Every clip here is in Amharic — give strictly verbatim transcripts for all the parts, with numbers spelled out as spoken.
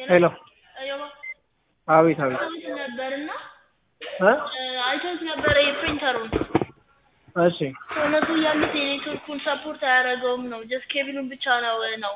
ሄሎ አየዋ አቤት አቤት ነበርና እ አይተውት ነበር የፕሪንተሩን እሺ እነሱ ያሉት የኔትወርኩን ሰፖርት አያደርገውም ነው ጀስት ኬብሉን ብቻ ነው ነው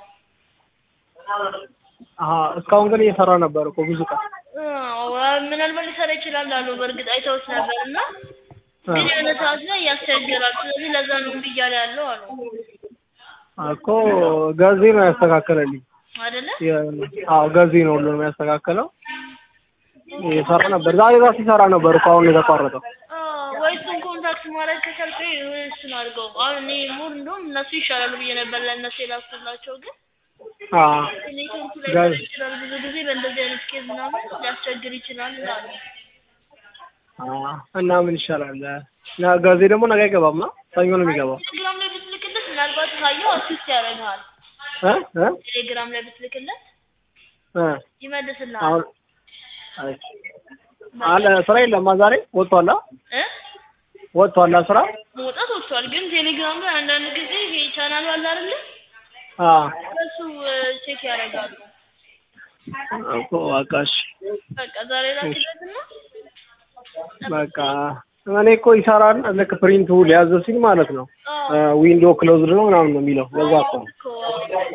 አሃ እስካሁን ግን እየሰራ ነበር እኮ ብዙ ቀን አዎ ምናልባት ሊሰራ ይችላል አሉ በእርግጥ አይተውት ነበርና ግን የሆነ ሰዓት ላይ ያስቸግራል ስለዚህ ለዛ ነው እምቢ እያለ ያለው አሉ እኮ ጋዜ ነው ያስተካከለልኝ አይደለ አዎ ጋዜ ነው ሁሉ ነው ያስተካከለው እየሰራ ነበር ዛሬ ራሱ ይሰራ ነበር እኮ አሁን የተቋረጠው አዎ ወይስ ኮንታክት ማድረግ ከቻልኩ ወይስ ነው አድርገው አሁን እኔ ሙር እንደውም እነሱ ይሻላሉ ብዬ ነበር ለእነሱ የላኩላቸው ግን አዎ ኔትወርኩ ላይ ይችላል ብዙ ጊዜ በእንደዚህ አይነት ኬዝ ምናምን ሊያስቸግር ይችላል አሉ አዎ እና ምን ይሻላል ና ጋዜ ደግሞ ነገ አይገባም ነው ሰኞ ነው የሚገባው ቴሌግራም ላይ ብትልክልህ ምናልባት ካየው አሲስት ያደርጋል እ እ ቴሌግራም ላይ ብትልክልህ እ ይመልስልሃል አሁን አይ አለ ስራ የለም ዛሬ ወጥቷል እ ወጥቷል ስራ መውጣት ወጥቷል ግን ቴሌግራም ላይ አንዳንድ ጊዜ ይሄ ቻናሉ አለ አይደል አዎ እሱ ቼክ ያደርጋሉ እኮ አቃሽ በቃ ዛሬ ላክለትና በቃ እኔ እኮ ይሰራል ልክ ፕሪንቱ ሊያዝ ሲል ማለት ነው ዊንዶው ክሎዝድ ነው ምናምን ነው የሚለው ለዛ እኮ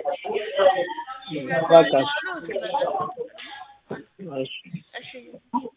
በቃ እሺ እሺ